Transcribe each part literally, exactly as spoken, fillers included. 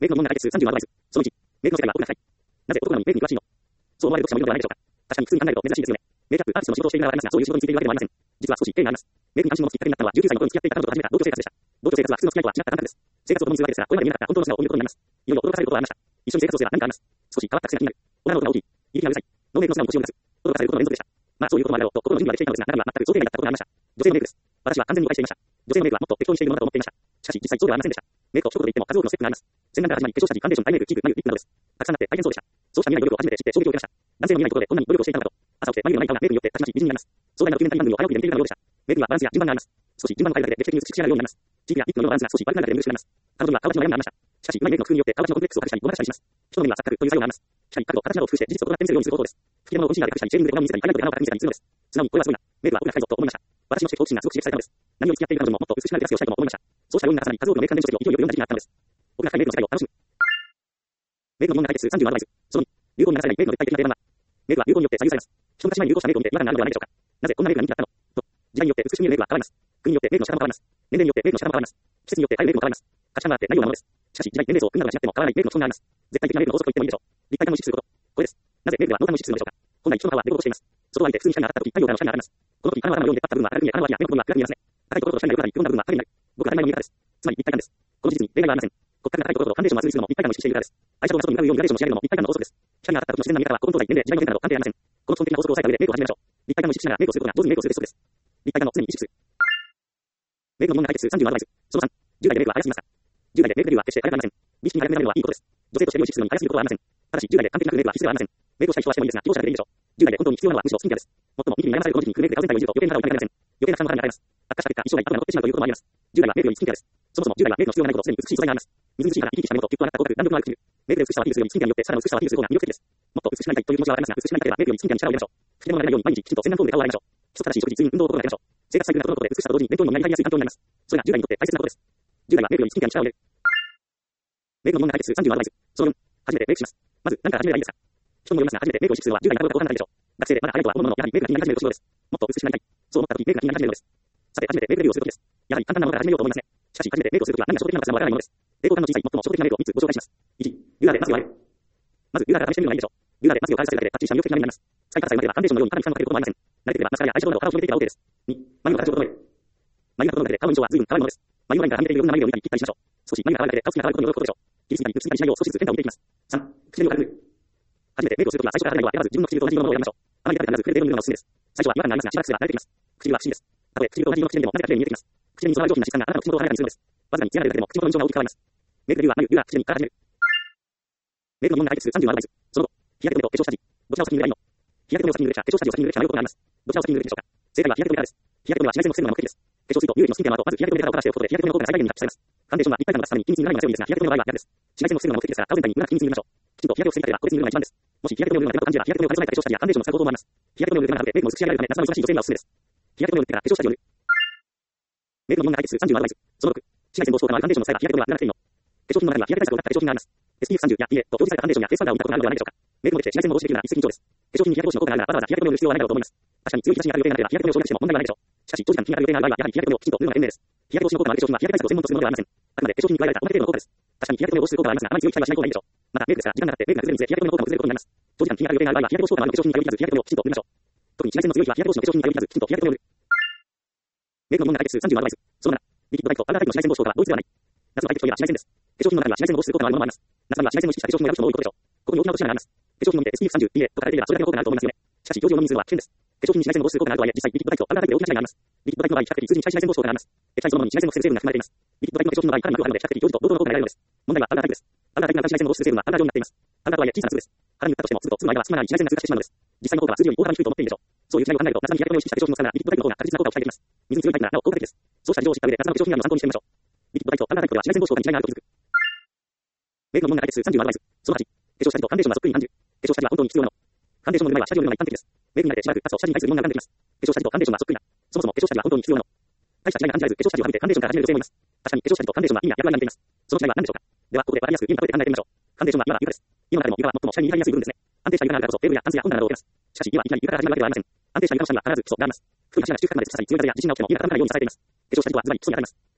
メイクの問題解決さんじゅうアドバイス。そのいち、メイクの世界は奥が深い。なぜ男なのにメイクに詳しいの？そう思われる読者もいるのではないでしょうか。確かに普通に考えると珍しいですよね。メイクアップアーティストの仕事をしている側はありますが、そういう仕事についているわけではありません。実は少し経緯があります。メイクに関心を持つきっかけになったのはじゅうきゅうさいの頃に付き合っていた彼女と始めた同居生活でした。同居生活は普通の付き合いとは違った感覚です。生活を共にするわけですが、これまで見なかった本当の素顔を見ることになります。いよいよ驚かされることがありました。一緒に生活をすれば何かあります。少し変わった癖が気になる。女の子が大きい。いきなりうるさい。ノーメイクの素顔を腰を抜かす。驚かされることの連続でした。まあそういうこともあるだろうと心の準備はしていたのですが、中には全く想定外だったことがありました。女性のメイクです。私は完全に誤解していました。女性のメイクはもっと適当にしているものだと思っていました。しかし実際そうではありませんでした。メイクを一言で言っても数多くのステップがあります。洗顔から始まり化粧下地、ファンデーション、アイメイク、チーク、眉、リップなどです。たくさんあって大変そうでした。そうした見ない努力を初めて知って衝撃を受けました。男性の見ないところでこんなに努力をしていたのかと。朝起きて眉のない顔がメイクによってたちまち美人になります。壮大なドキュメンタリー番組を早送りで見ているかのようでした。メイクにはバランスや順番があります。少し順番を変えるだけで劇的に美しく仕上がるようになります。チークやリップの色のバランスが少し悪くなるだけで美しくなります。彼女には顔立ちの悩みがありました。しかし、うまいメイクの工夫によって顔立ちのコンプレックスを隠したり、ごまかしたりします。人の目には錯覚という作用があります。しかし、角度、形などを工夫して事実を異なって見せるようにする方法です。吹き出物をコンシーラーで隠したり、シェーディングで粉を見せたり、ハイライトで鼻を隠したりするのです。素直にこれはすごいな。メイクは奥が深いぞと思いました。私のシェフト自身がすごく刺激されたのです。何を付き合っている彼女ももっと美しくなる手助けをしたいとも思いました。そうした要因が重なり、数多くのメイク関連書籍を勢いよく読んだ時期があったのです。奥が深いメイクの世界を楽しむ。メイクの問題解決さんじゅうアドバイス。そのに、流行に流されないメイクの絶対的な定番は、メイクは流行によって左右されます。一昔前に流行したメイクを見て違和感があるのではないでしょうか。なぜこんなメイクが人気だったのと、時代によって美しく見えるメイクは変わります。国によってメイクの仕方も変わります。年齢によってメイクの仕方も変わります。季節によってああいうメイクも変わります。価値観があって内容なものです。しかし、時代、年齢層、国などが違っても変わらないメイクの基本があります。絶対的なメイクの法則と言ってもいいでしょう。立体感を意識すること。これです。なぜメイクでは濃淡を意識するのでしょうか。本来人の歯は凸凹としています。外を開いて普通に光が当たった時、太陽からの光が当たります。この時、鼻の頭のように出っ張った部分は明るく見え、鼻の脇や目の部分は暗く見えますね。高いところと下になるような横な部分は影になる。僕は当たり前の見え方です。つまり立体感です。この事実に例外はありません。骨格が高いところとファンデーションを厚にするのも立体感を意識しているからです。アイシャドウが外に向かうようにグラデーションを仕上げるのも立体感の法則です。光が当たった時の自然な見え方はこの東西、年齢、時代の変化など関係ありません。この基本的な法則を押さえた上でメイクを始めましょう。立体感を意識しながらメイクをすることが上手にメイクをする鉄則です。立体感を常に意識する。メイクの問題解決さんじゅうアドバイス。そのさん、じゅう代でメイクは早すぎますか。じゅう代でメイクレビューは決して早くなりません。美意識に早くなるのはいいことです。女性として美を意識するのに早すぎることはありません。ただし、じゅう代で完璧なメイクは必要ではありません。メイクをしたい人はしてもいいですが、希望者だけでいいでしょう。じゅう代で本当に必要なのはむしろスキンケアです。最も息に悩まされるこの時期にクレープで顔全体をいじると余計な体を痛められません。余計な負担も体に与えます。悪化した結果、一生涯肌が残ってしまうということもあります。じゅう代はメイクよりスキンケアです。そもそもじゅう代はメイクの必要がないこと、すでに美しい素材があります。みずみずしいから生き生きした目元、キュッとなった口角、弾力のある唇。メイクで美しさをアピールするよりスキンケアによってさらな美しさをアピールする方が魅力的です。もっと美しくなりたいという気持ちはありますが、美しくなりたければメイクよりスキンケアに力を入れましょう。吹き出物が出ないように毎日きちんと洗顔フォームで顔を洗いましょう。規則正しい食事、睡眠、運動を心がけましょう。生活サイクルが整うことで美しさと同時に勉強にもなりやすい環境になります。それがじゅう代にとって大切なことです。じゅう代はメイクよりスキンケアに力を入れる。メイクの問題解決さんじゅうアドバイス。そのよん、初めてメイクします。まず、何から始めればいいですか。人もよりますが、初めてメイクを意識するのはじゅう代かどうかわからないでしょう。学生でまだ早い子はこのものやはりメイクが気になり始める年頃です。もっと美しくなりたい。そう思った時メイクが気になり始めるのです。さて、初めてメイクレビューをする時です。やはり簡単なものから始めようと思いますね。しかし、初めてメイクをする時は何が衝撃なのかわからないものです。抵抗感の小さい、最も衝撃的なメイクをみっつご紹介します。いち、ユーラーでまず弱い。まず、ユーラーから試してみるのがいいでしょう。ユーラーでまずを返させるだけでパッチリした魅力的な目になります。使い方さえうまければファンデーションのように肌に負担をかけることもありません。慣れてくればマスカラやアイシャドウなど肌を広げていけば OK です。に、眉の形を整える。眉が整うだけで顔の印象は随分変わるものです。眉ラインからはみ出ているような眉を見たり切ったりしましょう。少し眉が変わるだけで顔つきが変わることに驚くことでしょう。切りすぎたり薄すぎたりしないよう少しずつ変化を見ていきます。さん、唇を軽く。初めてメイクをするときは最初から肌には選ばず自分の唇と同じ色のものを選びましょう。あまり高くならずクレームで塗るのがおすすめです。最初は違和感がありますがしばらくすれば慣れてきます。唇は不思議です。たとえ唇と同じ色の唇でもなぜか綺麗に見えてきます。唇に備わる上品な質感があなたの口元を華やかにするのです。わずかに艶が出るだけでも口元の印象が大きく変わります。メイクレビューは眉、ユーラー、唇にから始める。メイクの問題解決さんじゅうアドバイス。その後、日焼け止めと化粧下地。どちらを先に塗ればいいの？日焼け止めを先に塗るか、化粧下地を先に塗るか迷うことがあります。どちらを先に塗るべきでしょうか。正解は日焼け止めからです。日焼け止めは紫外線を防ぐのが目的です。化粧水と有利のスキンケアの後、まず日焼け止めで肌をカラーしておくことで日焼け止めの効果が最大限に発揮されます。ファンデーションは立体感が出すために均一に塗らないのがセオリーですが、日焼け止めの場合は逆です。紫外線を防ぐのが目的ですが、顔全体に無駄なく均一に塗りましょう。きちんと日焼けを防ぎたければこれに塗るのが一番です。もし日焼け止めを塗るのが手間と感じれば日焼け止めを兼ね備えた化粧下地やファンデーションを使う方法もあります。日焼け止めを塗る手間があってメイクも美しく仕上がるため夏の忙しい女性にはおすすめです。日焼け止めを塗ってから化粧下地を塗る。メイクの問題解決さんじゅうアドバイス。そのろく、紫外線防止効果のあるファンデーションの際は日焼け止めは塗らなくていいの？化粧品の中には日焼け対策を謳った化粧品があります。エスピーエフさんじゅう や ピーエー と表示されたファンデーションやフェイスパウダーを塗ったことがあるのではないでしょうか。メイクもできて紫外線も防止できるなら一石二鳥です。化粧品に日焼け防止の効果があるならわざわざ日焼け止めを塗る必要はないだろうと思います。確かに強い日差しに当たる予定なければ日焼け止めを消費しても問題はないでしょう。しかし長時間日に当たる予定がある場合はやはり日焼け止めをきちんと塗るのが賢明です。日焼け防止の効果のある化粧品は日焼け対策を専門とするものではありません。あくまで化粧品に加えられたおまけ程度の効果です。確かに日焼け止めを防止する効果はありますが、あまり強い期待はしない方がいいでしょう。またメイクですから時間が経ってメイクが崩れにつれ日焼け止めの効果も崩れることになります。長時間日に当たる予定がある場合は日焼け防止効果のある化粧品に頼らず日焼け止めをきちんと塗りましょう。特に紫外線の強い日は日焼け防止の化粧品に頼らずきちんと日焼け止めを塗る。メイクの問題解決さんじゅうアドバイス。そのなな、リキッドライト、パウダータイプの紫外線防止効果は同一ではない。夏の対決といえば紫外線です。化粧品の中には紫外線を防止する効果のあるものもあります。夏には紫外線を意識した化粧品を選ぶ人も多いことでしょう。ここに大きな落とし穴があります。化粧品のみで エスピーエフさんじゅう、ピーエー とかれていればそれだけの効果があると思いますよね。しかし、常時を飲みにするのは危険です。化粧品に紫外線を防止する効果があるとはいえ、実際リキッドライト、パウダータイプで大きな違いがあります。リキッドライトの場合、比較的通常に近い紫外線防止効果があります。液体そのものに紫外線を防ぐ成分が含まれています。リキッドライトの化粧品の場合、かなり強度があるので、比較的常時と同等の効果が得られるのです。問題はパウダータイプです。パウダータイプが紫外線を防止する成分はパウダー状になっています。パウダーとはいえ小さな粒です。肌に塗ったとしても、粒と粒の間は隙間があり紫外線が通過してしまうのです。実際の効果は数字より大幅に低いと思っていいでしょう。そういう違いを考えると、夏に日焼け止めを意識した化粧品を使うなら、リキッドライトの方が確実な効果を期待できます。水に強いタイプならなお効果的です。そうした事情を知った上で、夏の化粧品選びの参考にしてみましょう。リキッドライト、パウダータイプでは紫外線防止効果に違いがあると気づく。メイクの問題解決さんじゅうアドバイス。そのはち、化粧下地とファンデーションはそっくりに感じる。化粧下地は本当に必要なの？ファンデーションの塗る前は下地を塗るのが一般的です。メイクに慣れてしばらく経つと下地に対する疑問が浮かんできます。化粧下地とファンデーションはそっくりな。そもそも化粧下地は本当に必要なの？大した違いが感じられず、化粧下地を省いてファンデーションから始める女性もいます。確かに化粧下地とファンデーションは意味や役割が似ています。その違いは何でしょうか。では、ここで分かりやすく意味に例えて考えてみましょう。ファンデーションは岩は床です。今の中でも床は最も下に入りやすい部分ですね。安定した床があるからこそテーブルやタンスや本棚などを置けます。しかし、岩はいきなり床から始まるわけではありません。安定した床の下には必ず基礎があります。太い柱が地中深くまで突き刺さり強い風や地震が起きても家が傾かないように支えています。化粧下地とはズバリ基礎に当たります。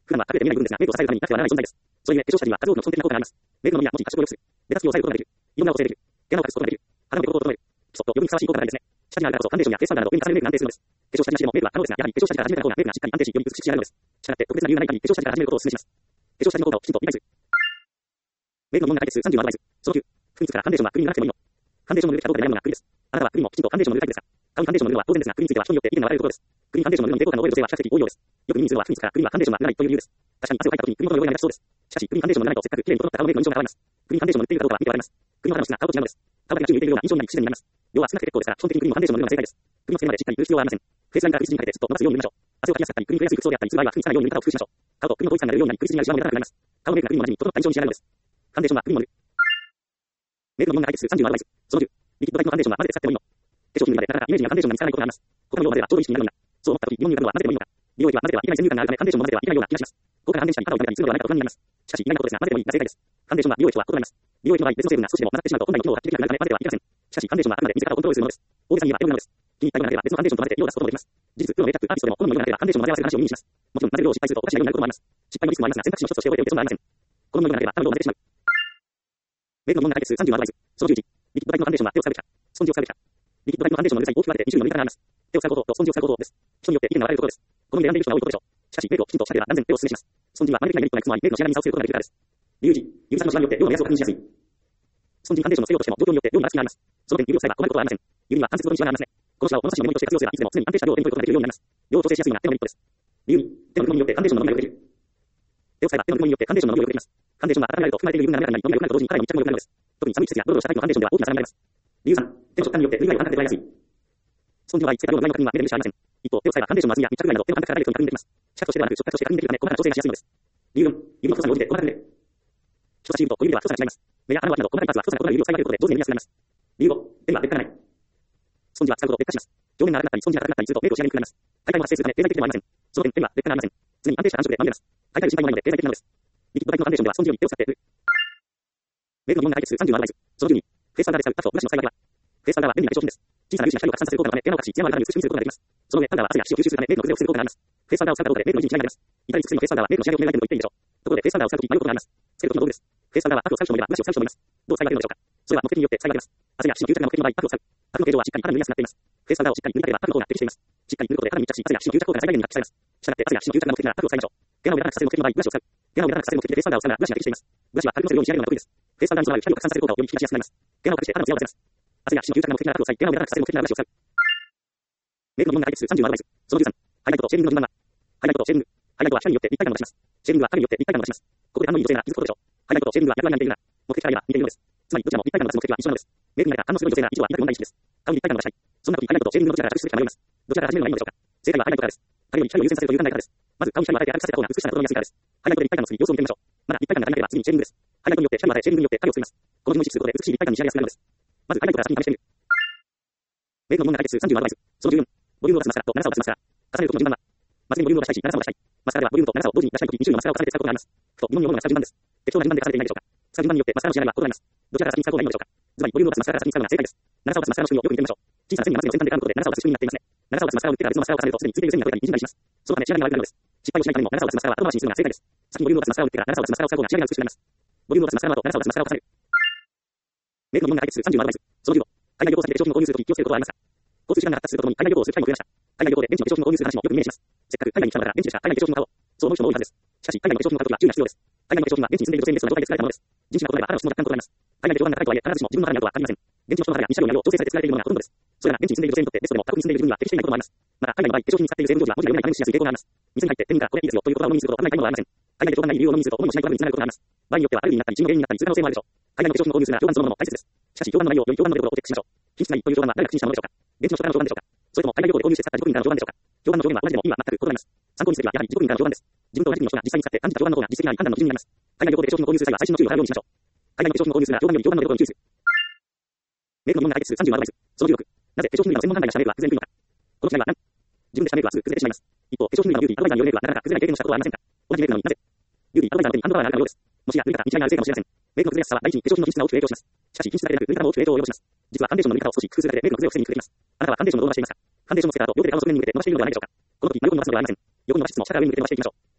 普段は隠れて見えない部分ですが、メイクを支えるためになくてはならない存在です。それゆえ、化粧下地には数多くの基本的な効果があります。メイクのみや文字、可視を良くする。目立つ気を抑えることができる。色ムラを補正できる。毛穴を隠すことができる。肌の凸凹を整える。基礎と呼びにふさわしい効果があるんですね。下地があるからこそ、ファンデーションやフェイスパウダーなど上に重ねるメイクが安定するのです。化粧下地なしでもメイクは可能ですが、やはり化粧下地から始めた方がメイクがしっかり安定し、より美しく仕上がるのです。したがって、特別な理由がない限り、化粧下地から始めることをお勧めします。化粧下地の効果をきちんと理解する。メイクの問題解決さんじゅうのアドバイス。そのきゅう。雰囲気からファンデーションはクリームがなくてもいいの。ファンデーションの塗るかどうかで悩むのがクリームです。あなたはクリームをきちんとファンデーションの塗るタイプですか？買うファンデーションの色は当然ですが、クリームについては人によって意見が分かれるところです。クリームファンデーションの色に抵抗感の多い女性は比較的多いようです。よく耳にするのはクリームからクリームはファンデーションは塗らないという理由です。確かに汗をかいた時にクリームの汚れが目立ちそうです。しかし、クリームファンデーションの塗らないとせっかく綺麗に整った顔のメイクの印象が変わります。クリームファンデーションの塗っているかどうかは見てわかります。クリームの肌の質が顔と違うのです。顔だけが宙に浮いているような印象になり不自然になります。量は少なくて結構ですから、基本的にクリームファンデーションの塗るのが正解です。クリームの付け根までしっかり塗る必要はありません。フェイスラインからフェイスにかけてずっと伸ばすように塗りましょう。汗をかきやすかったり、クリーム増えやすい服装であったりする場合は、クリームつかないように塗り方を工夫しましょう。顔とクリームの統一感が出るようになり、クリスになる時間も長くなります。顔のメイクがクリームの味に整った印象に仕上がるのです。ファンデーションはクリームを塗る。メイクの疑問が解決するさんじゅうのアドバイス。そのじゅう。リキッドタイプのファンデーションは混ぜて使ってもいいの？化粧品にまでだからイメージやファンデーションが見つからないことがあります。このようまではちょうどいい仕組みになるんだ。そう思った時、疑問に浮かぶのは混ぜてもいいのか。美容液は混ぜてはいけない先入観があるため、ファンデーションも混ぜてはいけないような気がします。ここからファンデーションに肌を混ぜたりするのではないかと不安になります。しかし、意外なことですが、混ぜてもいいが正解です。ファンデーションは美容液とは異なります。美容液の場合、別の成分が少しでも混ざってしまうと本来の機能を発揮できなくなるため混ぜてはいけません。しかし、ファンデーションはあくまで水からコントロールするものです。大げさに言えばエロなのです。気に入ったような例は別のファンデーションと混ぜて色を出すこともできます。事実、プロのメイクアップアーティストでも好みの色がなければファンデーションの混ぜ合わせなしを耳にします。もちろん混ぜる量を失敗するとおかしな色になることもあります。失敗のリスクもありますが、選択肢の一つとして覚えておいて損はありません。好みの色がなければ他の色を混ぜてしまう。メイクの問題解決さんじゅうのアドバイス。そのじゅういち。リキッドタイプのファンデーションは手を使うべきか、スポンジを使うべきか。リキッドタイプのファンデーションの塗る際、大きく分けてに種類の塗り方があります。手を使うこととスポンジを使うことです。人によって意見が分かれることです。好みで選んでいる人が多いことでしょう。しかし、メイクをきちんとしたければ断然手をお勧めします。スポンジには真似できないメリットがいくつもあり、メイクの仕上がりに差をつけることができるからです。理由いち。指先の時間によって量の目安を確認しやすい。スポンジにファンデーションのせようとしても状況によって量にばらつきがあります。その点、指を使えば困ることはありません。指には関節ほどにシワがありますね。このシワを物差しの目盛りとして活用すれば、いつでも常に安定した量を手に取ることができるようになります。量を調整しやすいのが手のメリットです。理由に。手の太ももによってファンデーションの伸びが良くできる。手を使えば手の太ももによってファンデーションの伸びが良くできます。ファンデーションは温められると含まれている油分が滑らかになり、伸びが良くなると同時に肌に密着も良くなるのです。特に寒い季節やドロドロしたタイプのファンデーションでは大きな差が見られます。理由さん。手の食感によって塗り具合を感覚で捉えやすい。スポンジの場合、つけた量の具合の確認は目で見るしかありません。一方、手を使えばファンデーションの厚みや密着具合など手の感覚からダイレクトに確認できます。シャツとしてではなく、触覚として確認できるため、細かな調整がしやすいのです。理由よん。指の太さに応じて細かく塗れる。人差し指と小指では太さが違います。目や鼻の脇など細かいパーツは太さが異なる指を使い分けることで上手に塗りやすくなります。理由ご。手には劣化がない。スポンジは使うことで劣化します。表面が粗くなったり、スポンジが硬くなったりするとメイクを仕上げにくくなります。大会も発生するため経済的でもありません。その点、手には劣化がありません。常に安定した感触でまみれます。大会の心配もないので経済的なのです。リキッドタイプのファンデーションではスポンジより手を使って塗る。メイクの疑問が解決するさんじゅうのアドバイス。そのじゅうに。フェイスパウダーで使うパフとブラシの使い分けは。フェイスパウダーは便利な化粧品です。小さな粒子が光を拡散させる効果のため、毛穴を隠し、艶のある肌に美しく見せることができます。その上、パウダーは汗や皮脂を吸収するため、メイクの崩れを防ぐ効果があります。フェイスパウダーを使うことでメイクの維持につながります。至れり尽くせりのフェイスパウダーはメイクの仕上げを決められると言っていいでしょう。ところで、フェイスパウダーを使うとき迷うことがあります。つけるときの道具です。フェイスパウダーはパフを使う人もいれば、ブラシを使う人もいます。どう使い分けるのでしょうか。それは目的によって使い分けます。汗や皮脂の吸着が目的の場合、パフを使う。パフの形状はしっかり肌に塗りやすくなっています。フェイスパウダーをしっかり塗りたければパフの方が適しています。しっかり塗ることで肌に密着し、汗や皮脂の吸着効果が最大限に発揮されます。したがって汗や皮脂の吸着が目的ならパフを使いましょう。毛穴を柔らかくさせる目的の場合、ブラシを使う。毛穴を柔らかくさせる目的でフェイスパウダーを使うならブラシが適しています。ブラシは軽く乗せるように仕上げるのが得意です。フェイスパウダーに備わる光を拡散させる効果をより引き出しやすくなります。毛穴を隠して肌の艶を出せます。汗や皮脂の吸着が目的ならパフを使い、毛穴を柔らかくさせる目的ならブラシを使う。メイクの疑問が解決するさんじゅうのアドバイス。そのじゅうさん。ハイライトとシェーディングの順番は。ハイライトとシェーディング。ハイライトは光によって立体感を出します。シェーディングは影によって立体感を出します。ここで反応いい女性が気づくことでしょう。ハイライトとシェーディングは役割が似ているなら、目的から言えば似ているのです。つまり、どちらも立体感を出す目的は一緒なのです。メイクに慣れた反応する女性なら以上は似た問題意識です。顔に立体感を出したい。そんな時、ハイライトとシェーディングのどちらから着手するか迷います。どちらから始めるのがいいのでしょうか。正解はハイライトからです。影より光を優先させるという考え方です。まず、顔に光を与えて明るくさせた方が美しさが整いやすいからです。ハイライトで立体感の次、様子を見てみましょう。まだ立体感が足りなければ次にシェーディングです。ハイライトによって光を与え、シェーディングによって影を作ります。この順を意識することで美しい立体感に仕上げやすくなるのです。まず、ハイライトから先に試してみる。メイクの問題解決するさんじゅうのアドバイス。そのじゅうよん。ボリュームを出すマスカラと長さを出すマスカラ。重ねる時の順番は。まずにボリュームを出したいし、長さを出したい。マスカラではボリュームと長さを同時に出したい時、に種類のマスカラを重ねて使うことがあります。ふと疑問に思うのが使う順番です。適当な順番で重ねていないでしょうか。使う順番によってマスカラの仕上がりは異なります。どちらから先に使う方がいいのでしょうか。ズバリ、ボリュームを出すマスカラから先に使うのが正解です。長さを出すマスカラの仕組みをよく見てみましょう。小さな線やまつげの先端で絡むことで長さを出す仕組みになっていますね。長さを出すマスカラを塗ってから別のマスカラを重ねるとすでについている線が取れたり、滲んだりします。そのため仕上がりが悪くなるのです。失敗をしないためにも長さを出すマスカラは後回しにするのが正解です。先にボリュームを出すマスカラを塗ってから長さを出すマスカラを使う方が仕上がりが美しくなります。ボリュームを出すマスカラの後、長さを出すマスカラを重ねる。メイクの問題解決するさんじゅうのアドバイス。そのじゅうご。海外旅行先で化粧品を購入するとき気をつけることはありますか。交通手段が発達するとともに海外旅行をする機会も増えました。海外旅行で現地の化粧品を購入する話もよく耳にします。せっかく海外に来たのだから現地でしか海外化粧品を買おう。そう思う人も多いはずです。しかし、海外の化粧品を買うときは注意が必要です。海外の化粧品は現地に住んでいる女性にベストな状態で作られたものです。人種が異なれば肌の質も若干異なります。海外で評判が高いとはいえ、必ずしも自分の肌に合うとは限りません。現地の人の肌や日射量や量を調整されて作られているものがほとんどです。それら現地に住んでいる女性にとってベストでも他国に住んでいる自分には適していないこともあります。また、海外の場合、化粧品に使っている成分上司は文字が読めないためにしやすい傾向があります。店に入って店員からこれいいですよという言葉を物にすることは危ないものはありません。海外で評判がない理由を物にすると物をしないトラブルにつながることがあります。場合によってはアレルギーになったり、血の原因になったりする可能性もあるでしょう。海外の化粧品を購入するなら評判そのものも大切です。しかし、評判の内容をより評判のレベルをチェックしましょう。品質がいいという評判は誰が口にしたものでしょうか。現地の人からの評判でしょうか。それとも海外旅行で購入して使った自己民からの評判でしょうか。評判の上限は同じでも意味は全く異なります。参考にすべきはやはり自己民からの評判です。自分と同じ国の人が実際に使って感じた評判の方が実績があり判断の基準になります。海外旅行で化粧品を購入する際は最新の注意を払うようにしましょう。海外の化粧品を購入するなら評判より評判のレベルに注意する。メイクの問題解決するさんじゅうのアドバイス。そのじゅうろく。なぜ化粧品類の専門販売がしたメイクは崩れにくいのか。この違いは何？自分でしたメイクはすぐ崩れてしまいます。一方、化粧品類のビューティーアドバイザーによるメイクはなかなか崩れない経験をしたことはありませんか。同じメイクなのになぜビューティーアドバイザーの手にハンドパワーがあるからのようです。もしや塗り方、道があるせいかもしれません。メイクの崩れやすさは第一に化粧品の品質が大きく影響します。しかし品質だけでなく塗り方も大きく影響を及ぼします。実はファンデーションの塗り方を少し工夫するだけでメイクの崩れを防ぎにくくできます。あなたはファンデーションのどう伸ばしていますか。ファンデーションをつけた後、両手で顔の側面に向けて伸ばしているのではないでしょうか。この時、丸く伸ばすのではありません。横に伸ばしつつも下から上に向けて伸ばしていきましょう。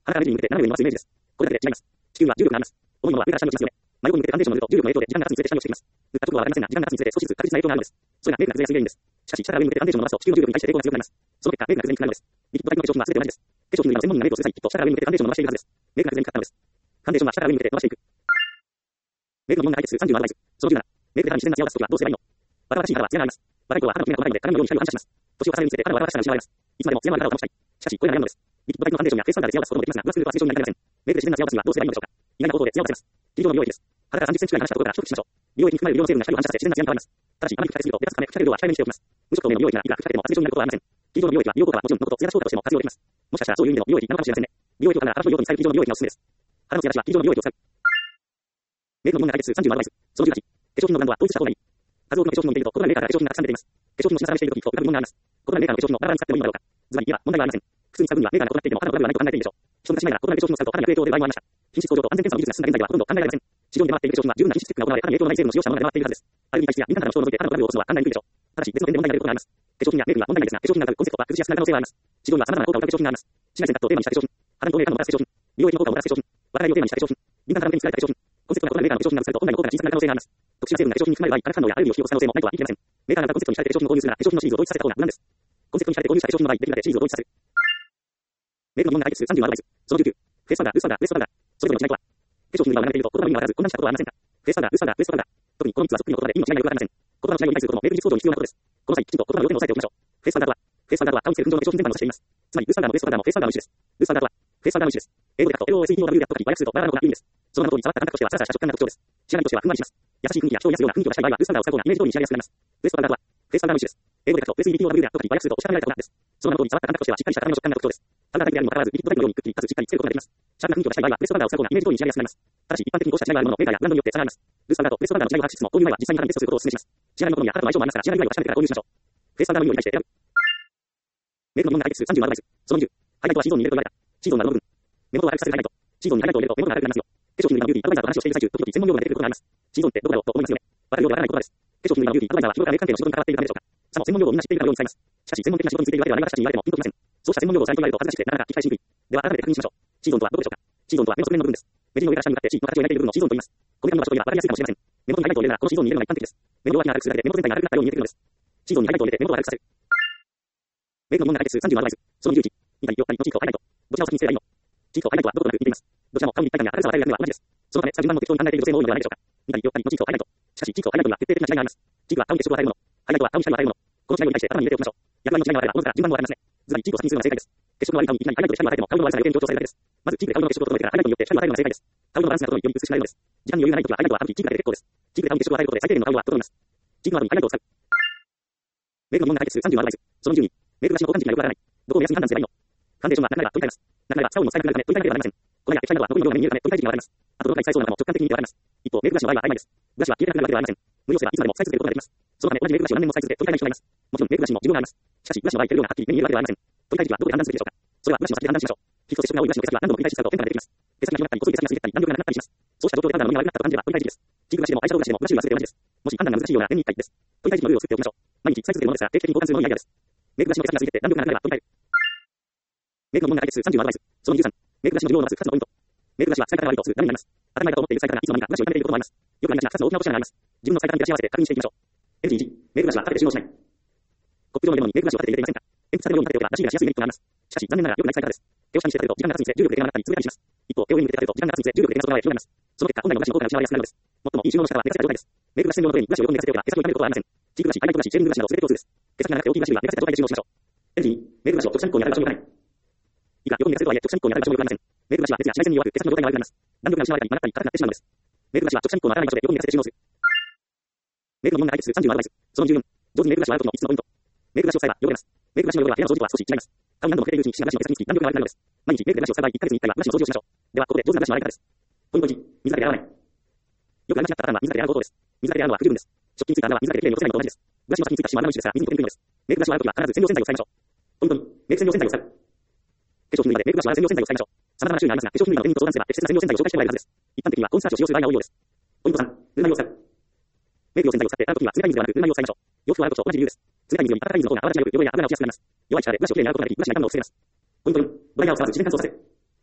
腹からレジに向けて斜め上に伸ばすイメージです。これだけで違います。地球は重力があります。重いものは上から下に落ちますよね。真横に向けてファンデーションを塗ると重力の影響で時間が経つにつれて下に落ちてきます。塗った直後はわかりませんが、時間が経つにつれて少しずつ確実な影響があるのです。それがメールが崩れやすい原因です。しかし、下から上に向けてファンデーションを伸ばすと地球の重力に対して抵抗が強くなります。その結果、メールが崩れにくくなるのです。リキッドタイプの化粧品は全て同じです。化粧品の専門になメールをする際、きっと下から上に向けてファンデーションを伸ばしているはずです。メールが崩れにくかったのです。ファンデーションは下から上に向けて伸ばしていく。メールの問題解決さんじゅうのアドバイス。そのじゅうなな、メールで肌に自然な艶を出すときはどうすればいいの？若々しい肌は艶があります。若い頃は肌のキメが細かいので髪の量に光を反射します。年を重ねるにつれて肌は若々しさが失われます。いつまでも艶のある肌を保ちたい。しかし、これが悩むのです。リキッドタイプのファンデーションやフェイスパウダーで艶を出すこともできますが、ブラスフードは正常になりません。メールで自然な艶を出すにはどうすればいいのでしょうか。意外な方法で艶を出せます。霧状の美容液です。肌からさんじゅっセンチくらい離したところから一吹きしましょう。美容液に含まれる色の成分が光を反射させ自然な艶に変わります。ただし、あまり吹きかけすぎると目立つため、吹きかける量は控えめにしておきます。無色透明の美容液がいくら吹きかけても発症になることはありません。霧状の美容液は美容効果はもちろんのこと、艶出し効果としても活用できます。もしかしたらそういう意味での美容液なのかもしれませんね。美容液を買うなら肌の用途に使える霧状の美容液がおすすめです。肌の艶出しは霧状の美容液を使う。メールの問題解決さんじゅうのアドバイス。そのじゅうはち、化粧品のブランドは統一した方がいい。数多くの化粧品を見ていると、異なるメーカーから化粧品がたくさん出ています。化粧品の品定めしているときと比べる疑問があります。異なるメーカーの化粧品をバラバラに使ってもいいのだろうか。ズバリ言えば問題はありません。普通に使う分にはメーカーが異なっていても肌の裏はないと考えていいでしょう。一昔前なら異なる化粧品を使うと肌に悪影響を出る場合もありました。品質向上と安全検査の技術が進んだ現在ではほとんど考えられません。市場に出回っている化粧品は十分な品質チェックが行われ、肌に影響のない成分の使用したものが出回っているはずです。アレルギー体質や敏感肌の人を除いて肌の裏を落とすのは考えにくいでしょう。ただし別の点で問題が出ることがあります。化粧品やメールは問題ないですが、化粧品がうコンセプトは崩しやすくなる可能性はあります。市場には様々な効果を謳う化粧品があります。紫外線カットをテーマにした化粧品、肌の透明感をもたらす化粧品、美容液の効果をもたらす化粧品、笑いをテーマにした化粧品、敏感肌向けに作られた化粧品、コンセプトが異なるメーカーの化粧品がぶつかると本来の効果が小さくなる可能性があります。特殊な成分が化粧品に含まれる場合、化学反応やアレルギーを引き起こす可能性もないとは言い切れません。メーカーがコンセプトにした化粧品を購入するなら化粧品のシリーズを同一させた方が無難です。コンセプトにした購入した化粧品の場合、できるだけシリーズを同一させる。メールの問題解決さんじゅうのアドバイス。そのじゅうきゅう、フェイスパウダー、ウースパウダー、ウエストパウダー、それぞれの違いとは。化粧品の今を学んでいると言葉の意味がわからず混乱したことはありませんか。フェイスパウダー、ウースパウダー、ウエストパウダー。特にこのみっつはそっくりの言葉で意味の違いがよくありません。言葉の違いを理解することもメール技術創造に必要なことです。この際、きちんと言葉の要点を押さえておきましょう。フェイスパウダーとは、フェイスパウダーとは顔につける粉状の化粧品全般を指しています。つまり、ウースパウダーもウエストパウダーもフェイスパウダーの一種です。ウースパウダーとは、フェイスパウダーの一種です。英語で書くと エルオーエスイーティーオーダブリュー であったとき、和訳するとバラバラの子が意味です。その名の通り、触った感覚としてはサラサラした食感が特徴です。仕上がりとしてはふんわりします。優しい雰囲気や人を癒すような雰囲気を出したい場合は、ウースパウダーを使う方がイメージ通りに仕上げやすくなります。ウエストパウダーとは、フェイスパウダーの一種です。英語で書くと エスイーティーオーダブリュー であったとき、和訳するとおしゃれなことです。その名の通り、触った感覚としてはしっかりした髪の食感が特徴です。パウダータイプであるにもかかわらず、リキッドタイプのようにくっきりかつしっかりつけることができます。シャープな雰囲気を出したい場合は、ウエストパウダーを使う方がイメージ通りに仕上げやすくなります。ただし、一般的にこうした違いがあるものもメーカーやブランドによって差があります。ウースパウダーとウエストパウダーの違いを把握しつつも、購入前は実際に肌にテストすることをお勧めします。仕上がりの好みや肌の相性もありますから、仕上がり具合は確かめてから購入しましょう。フェイスパウダーの意味を理解して選ぶ。メールの問題解決さんじゅうのアドバイス。そのにじゅう、ハイライトはシーゾンに入れると言われた。シーゾンの部分。目元を明るくさせるハイライト。シーゾンにハイライトを入れると目元が明るくなりますよ。化粧品の今ビューティーアドバイザーと話をしている最中、時々専門用語が出てくることがあります。シーゾンってどこだろうと思いますよね。わかるようでわからない言葉です。化粧品の今ビューティーアドバイザーは日頃からメイク関係の仕事に関わっているためでしょうか。さも専門用語をみんな知っているかのように使います。しかし、専門的な仕事についているわけではないが、社に言われてもピンときません。そうした専門用語を最近言われると恥ずかしくてなかなか理解しにくい。では改めて確認しましょう。シーゾンとはどこでしょうか。シーゾンとは目の側面の部分です。目尻の上から下に向かってシートの形を描いている部分をシーゾンと言います。こめかみの場所というのはわかりやすいかもしれません。目元にハイライトを入れるならこのシーゾンに入れるのが一般的です。目の両脇が明るくするだけで目元全体が明るくなったように見えてくるのです。シーゾンにハイライトを入れて目元を明るくさせる。メールの問題解決さんじゅうのアドバイス。そのにじゅういち、にかいよっかにのチークとハイライト。どちらを先にすればいいの？チークとハイライトはどことなく似ています。どちらも顔に立体感や明るさを与えるためは同じです。そのため、順番も適当に考えている女性も多いのではないでしょうか。にかいよっかにのチークとハイライト。しかし、チークとハイライトには徹底的な違いがあります。チークは顔に血色を与えるもの。ハイライトは顔に光を与えるもの。この違いを理解して頭に入れておきましょう。役割の違いがあれば、おのずから順番も分かりますね。ずばりチークを先にするのが正解です。血色の悪い顔にいきなりハイライトで光を与えても顔の悪さが余計に強調されるだけです。まずチークで顔の血色を整えてからハイライトによって光を与えるのが正解です。顔のバランスが整いより美しくなるのです。時間に余裕がないときはハイライトはある日チークだけで結構です。チークで顔に血色を与えることで最低限の顔は整います。チークの後にハイライトを使う。メールの問題解決さんじゅうのアドバイス。そのにじゅうに、メール出しの交換時期がよくわからない。どこを目安に判断すればいいの？ファンデーションはなくなれば取り替えます。なくなれば使うのも使えなくなるため取り替えなければなりません。これが液体などは残りの量が目に見えるため取り替え時期が分かります。あとどこかに使えそうなものも直感的に見て分かります。一方、メールブラシの場合は曖昧です。ブラシは消えなくなるわけではありません。無理をすればいつまでも使い続けることができます。そのため同じメールブラシを何年も使い続け取り替えない必要があります。もちろんメールブラシにも寿命があります。しかし、ブラシの場合、手る量がはっきり目に見えるわけではありません。取り替え時期はどこで判断するべきでしょうか。それはブラシの先で判断しましょう。皮膚と接触が多いブラシの手先は何度も繰り返し使うと変化が出てきます。手先が広がったり、こすり出しが過ぎたり、弾力がなくなったりします。そうした状況で肌の伸びが悪くなったと感じれば取り替え時期です。チークブラシでもアイシャドウブラシでもブラシ類は全て同じです。もし判断が難しいような年にいっかいです。取り替え時期のルールを作っておきましょう。毎日使い続けるものですが、定期的に交換するものにアイデアです。メールブラシの手先が過ぎて弾力がなくなれば取り替える。メールの問題解決さんじゅうのアドバイス。そのにじゅうさん、メールブラシの寿命を伸ばすふたつのポイント。メールブラシは使い方が悪いとすぐダメになります。当たり前だと思っている使い方がいつの間にかブラシを痛めていることもあります。よくありがちなふたつの大きな落とし穴があります。自分の使い方に照らし合わせて確認していきましょう。エヌジーいち、メールブラシは立てて収納しない。コップ状のものにメールブラシを立てて入れていませんか？鉛筆立てるように立てておけば出し入れがしやすいメリットがあります。しかし残念ながら良くない使い方です。手を下にして立てると時間が経つにつれ重力で手が曲がったり潰れたりします。一方、手を上に向けて立てると時間が経つにつれ重力で手が外側へ広がります。その結果、本来のブラシの効果が失われやすくなるのです。最もいい収納の仕方は寝かせた状態です。メールブラシ専用のトレーにブラシを横に寝かせておけば手先を痛めることはありません。チークブラシ、ハイライトブラシ、シェーディングブラシなど全て共通です。手先が長くて大きいブラシ類は寝かせた状態で収納しましょう。エヌジー、メールブラシを直射日光に当たる場所に置かない。以下、横に寝かせるとはいえ直射日光に当たる場所に置かないません。メールブラシは熱や紫外線に弱く手先の状態が悪くなります。弾力が失われたり曲がったり硬くなってしまうのです。メールブラシは直射日光の当たらない場所で横に寝かせて収納する。メールの問題解決さんじゅうのアドバイス。そのじゅうよん、上手にメールブラシを洗うことのいつつのポイント。メールブラシを使えば汚れます。メールブラシの汚れは部屋の掃除とは少し違います。顔に何度も触れているうちに皮脂がブラシの手先につき弾力が悪くなるのです。毎日メールでブラシを使う場合いっかげつにいっかいはブラシの掃除をしましょう。では、ここで上手なブラシの洗い方です。ポイントいち、水だけで洗わない。よくありがちなパターンは水だけで洗うことです。水だけで洗うのは不十分です。食器についた穴は水だけできれいに落とせないのと同じです。ブラシの先についたシワは生虫ですが、水に溶けにくいのです。メールブラシを洗うときは必ず専用洗剤を使いましょう。ポイントに、メール専用洗剤を使う。化粧品類までメールブラシを洗う専用洗剤を使いましょう。様々な種類がありますが、化粧品類の店員と相談すれば適切な専用洗剤を紹介してもらえるはずです。一般的にはコーンスターチを使用する場合が多いようです。ポイントさん、ぬるま湯を使う。メール用洗剤を使って洗うときには冷たい水ではなくぬるま湯を使いましょう。洋服を洗うことと同じ理由です。冷たい水より温かい水の方が泡立ちが良く汚れや油が落ちやすくなります。弱い力でブラシをきれいに洗うことができ、ブラシが傷むのを防げます。ポイントよん、ドライヤーを使わず自然乾燥させる。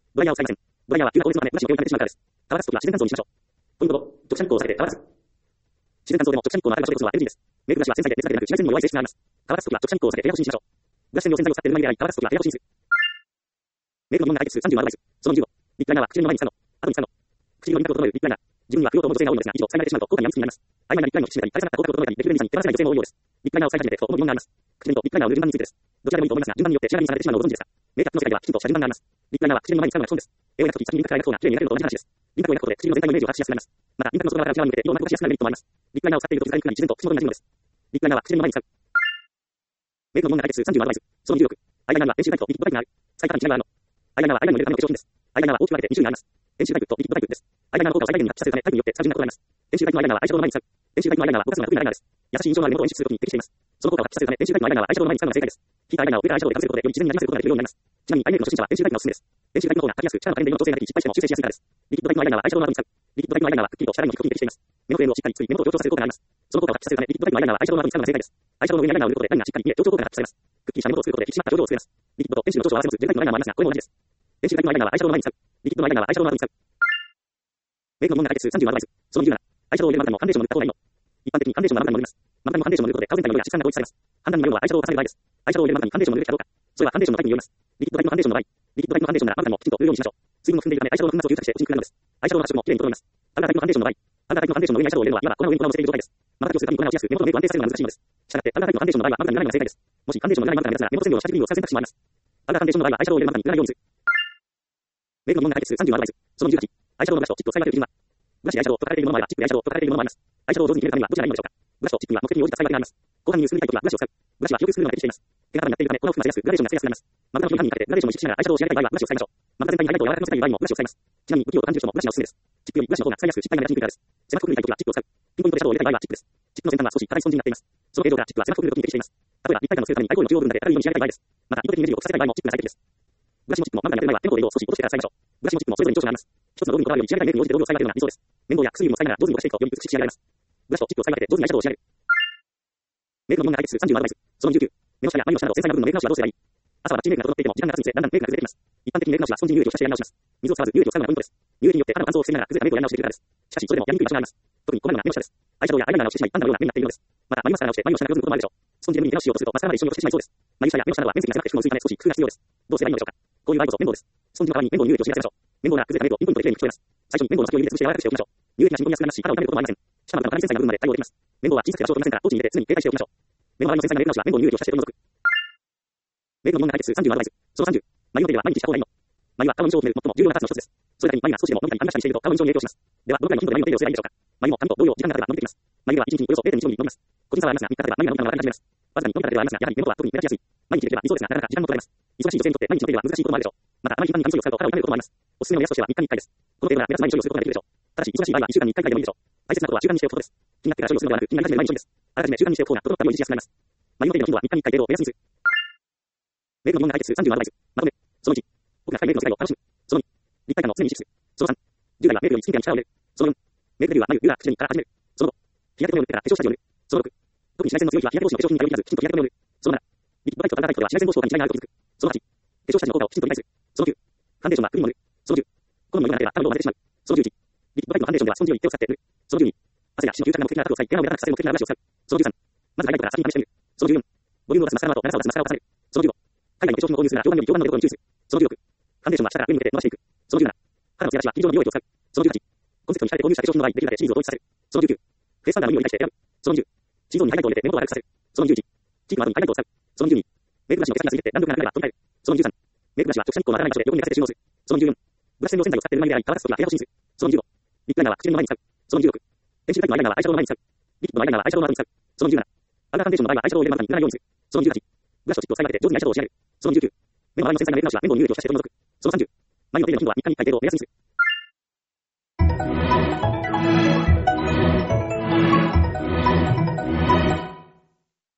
ドライヤーを使いません。ドライヤーは急な放熱のため、ブラシの量になってしまうからです。乾かすときは自然乾燥にしましょう。ポイントご、直射日光を避けて乾かす。自然乾燥でも直射日光の当たる場所でこそは エルジー です。メイクブラシは繊細で熱だけでなく紫外線にも弱い性質があります。乾かすときは直射日光を避けて部屋干しにしましょう。ブラシ専用洗剤を使ってる前であり、乾かすときは部屋干しにする。メイクの問題解決さんじゅうのアドバイス。そのじゅうご、リップライナーは唇の前に使うの。後に使うの。唇の輪郭を整えるリップライナー。自分には不要と思う女性が多いのですが、以上、使い慣れてしまうと効果になりつつになります。アイライナーリップラインを引き締めたり、垂れ下がった口角を整えたり、できるレンズに手放せない女性も多いようです。リップライナーを使い始めてと、主によんがあります。唇とリップライナーを塗る順番についてです。どちらでもいいと思いますが、順番によってチラリにされてしまうのをご存知ですか？メイクアップの世界ではきちんとした順番があります。リップライナーは唇の前に使うのが基本です。絵を描くとき先に輪郭から描く方が綺麗に描けるのと同じ話です。輪郭を描くことで唇の全体のイメージを把握しやすくなります。また、輪郭の外側から内側に向けて色をうまく出しやすくなるメリットもあります。リップライナーを使っていると気づかにくくなり、自然と口元に馴染むのです。リップライナーは唇の前に使う。メイクの問題解決さんじゅうのアドバイス。そのじゅうろく、アイライナーは練習タイプとビッグタイプがある。使い方に違いがあるの。アイライナーはアイラインを入れるための化粧品です。アイライナーは大きく分けてに種類あります。練習タイプとビッグタイプです。アイライナーの効果を最大限に発揮させるため、タイプによって使う順が異なります。練習タイプのアイライナーはアイシャドウの前に使う。練習タイプのアイライナーはぼかすのが得意なアイライナーです。優しい印象のある目元を演出することに適しています。その効果を発揮させるため、練習タイプのアイライナーはアイシャドウの前に使うのが正解です。引いたアイライナーを上からアイシャドウでかぶせることで、より自然になじませることができるようになります。ちなみに、アイメイクの初心者は練習タイプがおすすめです。練習タイプの方が描きやすく、力の加減で色の調整ができ、失敗しても修正しやすいからです。リキッドタイプのアイライナーはアイシャドウの後に使う。リキッドタイプのアイライナーはくっきりとしたラインを引くことに適しています。目のフレームをしっかり作り、目元を強調させる効果があります。その効果を発揮させるため、リキッドタイプのアイライナーはアイシャドウの後に使うのが正解です。アイシャドウの上にアイライナーを塗ることで、ラインがしっかり見え、強調効果が発揮されます。くっきりした目元を作ることで、引き締まった表情を作れます。リキッドとペンシルの長所を合わせ持つジェルタイプのアイライナーもありますが、これも同じです。練習タイプのアイライナーはアイシャドウの前に使う。リキッドのアイライナーはアイシャドウの後に使う。メイクの問題解決さんじゅうのアドバイス。そのじゅうなな、アイシャドウを入れるまでもファンデーションを塗った方がいいの。一般的にファンデーションはまぶたにも塗ります。まぶたにもファンデーションを塗ることで、顔全体の色や質感が統一されます。判断に迷うのはアイシャドウを重ねる場合です。アイシャドウを入れるまでにファンデーションを塗るべきかどうか。それはファンデーションのタイプによります。リキッドタイプのファンデーションの場合、リキッドタイプのファンデーションならまぶたにもきちんと塗るようにしましょう。水分を含んでいるため、アイシャドウの粉末を吸着して落ちにくくなるのです。アイシャドウの発色も綺麗に整います。パウダータイプのファンデーションの場合、パウダータイプのファンデーションの上にアイシャドウを入れるのは、今は粉の上に粉を乗せている状態です。まばたきをするために粉が落ちやすく、目元のメイクを安定させるのが難しいのです。したがって、パウダータイプのファンデーションの場合は、まぶたに塗らないのが正解です。もしファンデーションの塗らないまぶたが目立つなら、目元全部を下地クリームを使う選択肢もあります。パウダーファンデーションの場合は、アイシャドウを入れるまでに塗らないようにする。メイクの問題解決さんじゅうのアドバイス。そのじゅうはち、アイシャドウのブラシとチップを使い分ける基準は、ブラシでアイシャドウと書かれているものもあれば、チップでアイシャドウと書かれているものもあります。アイシャドウを上手に入れるためにはどちらがいいのでしょうか。ブラシとチップには目的に応じた使い分けがあります。後半に薄めたいときはブラシを使う。ブラシは広くするのが適しています。手形になっているため、粉を含ませやすく、グラデーションがつけやすくなります。まぶたの表面にかけてグラデーションを意識しながらアイシャドウを仕上げたい場合はブラシを使いましょう。まぶた全体にハイライトを柔らかく乗せたい場合もブラシを使います。ちなみに、不器用と感じる人もブラシがおすすめです。チップよりブラシの方が使いやすく、失敗が目立ちにくいからです。狭くくるみたいときはチップを使う。ピンポイントでシャドウを入れたい場合はチップです。チップの先端が少し硬いスポンジになっています。その形状からチップは狭くくるときに適しています。例えば、立体感をつけるためにアイコールの中央部分だけ明るいように仕上げたい場合です。また、意図的に目尻を隠させたい場合もチップが最適です。ブラシもチップもまぶたに当てる前は手元で色を少し落としてから使いましょう。ブラシもチップもそれぞれに長所があります。一つの道具にこだわるより仕上げたいメイクに応じて道具を使い分けるのが理想です。面倒や薬指も使いながら上手にぼかしていくとより美しく仕上がります。ブラシとチップを使い分けて上手にアイシャドウを仕上げる。メイクの問題解決さんじゅうのアドバイス。そのじゅうきゅう、目の下や眉の下など繊細な部分のメイク直しはどうすればいい？朝はバッチリメイクが整っていても時間が経つにつれだんだんメイクが崩れてきます。一般的にメイク直しはスポンジに乳液を浸してやり直します。水を使わず乳液を使うのがポイントです。乳液によって肌の乾燥を防ぎながら崩れたメイクをやり直していくからです。しかし、それでもやりにくい場所があります。特に困るのが目の下です。アイシャドウやアイライナーをしてしまい、パンダのような目になっているのです。また、眉マスカラをして眉の下が黒ずむこともあるでしょう。スポンジで目に手直ししようとするとマスカラまで一緒に落としてしまいそうです。眉下や目の下などは面積が狭くて雲のついたので少し工夫が必要です。どうすればいいのでしょうか。こういう場合こそ綿棒です。スポンジの代わりに綿棒に乳液を染みらせましょう。綿棒が崩れたメイクをピンポイントで綺麗に拭き取れます。最初に綿棒の先を指で潰して柔らかくしておきましょう。乳液が染み込みやすくなりますし、肌を痛めることもありません。下までのかなり繊細な部分まで対応できます。綿棒は小さくて場所を取りませんから、ポーチに入れて常に携帯しておきましょう。目の周りの繊細なメイク直しは綿棒に乳液を浸して取り除く。メイクの問題解決さんじゅうのアドバイス。そのさんじゅう、眉の手入れは毎日した方がいいの。眉は顔の印象を決める最も重要なタスクの一つです。それだけに眉が少しでも伸びたり噛み出したりしていると顔の印象に影響します。では、どのくらいの頻度で眉の手入れをすればいいでしょうか。眉も髪と同様時間が経てば伸びてきます。眉ではいちにちにおよそ れいてんにキロに伸びます。個人差はありますが、みっか経てば眉が伸びたのが分かり始めます。わずかに伸びただけではありますが、やはり目元は特に目立ちやすい。毎日できれば理想ですが、なかなか時間も取られます。忙しい女性にとって毎日の手入れは難しいこともあるでしょう。また、あまり頻繁にカミソリを使うと肌を痛めることもあります。おすすめの目安としてはみっかにいっかいです。この程度なら目立つ前に処理をすることができるでしょう。ただし、忙しい場合はいっしゅうかんにいっかいくらいでもいいでしょう。大切なことは習慣にしておくことです。気になってから処理をするのではなく、気になり始める前に処理です。あらかじめ習慣にしておく方が整った髪を維持しやすくなります。眉の手入れの頻度はみっかにいっかい程度を目安にする。メイクの問題解決さんじゅうのアドバイス。まとめ。そのいち、奥が深いメイクの世界を楽しむ。そのに、立体感を常に意識する。そのさん、従来はメイクよりスキンケアに力を入れる。そのよん、メイクデビューは眉、指が口にから始める。そのご、日焼け止めを塗ってから化粧下地を塗る。そのろく、特に紫外線の強い日は日焼け防止の化粧品に頼り切らず、きちんと日焼け止めを塗る。そのなな、リップライトとパウダータイプでは紫外線防止効果に違いがあると気づく。そのはち、化粧下地の効果をきちんと理解する。そのきゅう、ファンデーションはクリームを塗る。そのじゅう、好みの色がなければ肌の色を混ぜてしまう。そのじゅういち、リップライトのファンデーションではスポンジより手を使って塗る。そのじゅうに、汗や皮脂の吸着が目的な角を使い、毛穴を目立たなくさせる目的なブラシを使う。そのじゅうさん、まずハイライトから先に試してみる。そのじゅうよん、ボリュームを出すマスカラと長さを出すマスカラを重ねる。そのじゅうご、海外の化粧品を購入するなら上腕より上腕の出所に注意する。そのじゅうろく、ファンデーションは下から上に向けて伸ばしていく。そのじゅうなな、肌の艶出しは霧状の美容液を使う。そのじゅうはち、コンセプトに控えて購入した化粧品の場合、できるだけシリーズを統一させる。そのじゅうきゅう、フェイスパウダーの色を理解して選ぶ。そのじゅう、シーゾンにハイライトを入れて目元を明るくさせる。そのじゅういち、チークの後にハイライトを使う。そのじゅうに、メイクブラシの手先が過ぎて弾力がなくなれば取り替える。そのじゅうさん、メイクブラシは直射日光の当たらない場所で横に寝かせて収納する。そのじゅうよん、ブラシ専用洗剤を使ってる前であり、乾かすときは部屋干しにする。そのじゅうご、リップライナーは唇の前に使う。そのじゅうろく、ペンシルタイプのアイライナーはアイシャドウの前に使う。リキッドのアイライナーはアイシャドウの後に使う。そのじゅうなな、パウダーファンデーションの場合はアイシャドウを入れるまでに塗らないようにする。そのじゅうはち、ブラシとチップを使い分けて上手にアイシャドウを仕上げる。そのじゅうきゅう、目の周りの繊細なメイク直しは綿棒に乳液を浸して取り除く。そのさんじゅう、眉の手入れの頻度はみっかにいっかい程度を目安にする。